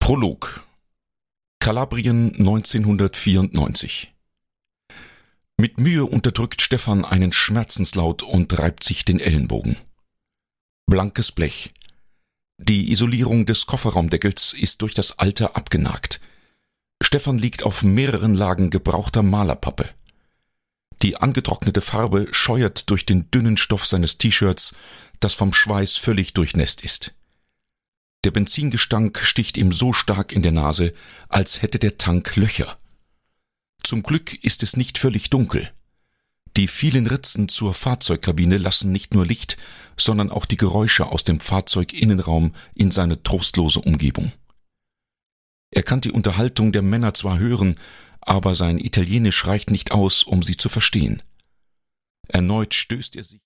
Prolog. Kalabrien 1994. Mit Mühe unterdrückt Stefan einen Schmerzenslaut und reibt sich den Ellenbogen. Blankes Blech. Die Isolierung des Kofferraumdeckels ist durch das Alter abgenagt. Stefan liegt auf mehreren Lagen gebrauchter Malerpappe. Die angetrocknete Farbe scheuert durch den dünnen Stoff seines T-Shirts, das vom Schweiß völlig durchnässt ist. Der Benzingestank sticht ihm so stark in der Nase, als hätte der Tank Löcher. Zum Glück ist es nicht völlig dunkel. Die vielen Ritzen zur Fahrzeugkabine lassen nicht nur Licht, sondern auch die Geräusche aus dem Fahrzeuginnenraum in seine trostlose Umgebung. Er kann die Unterhaltung der Männer zwar hören, aber sein Italienisch reicht nicht aus, um sie zu verstehen. Erneut stößt er sich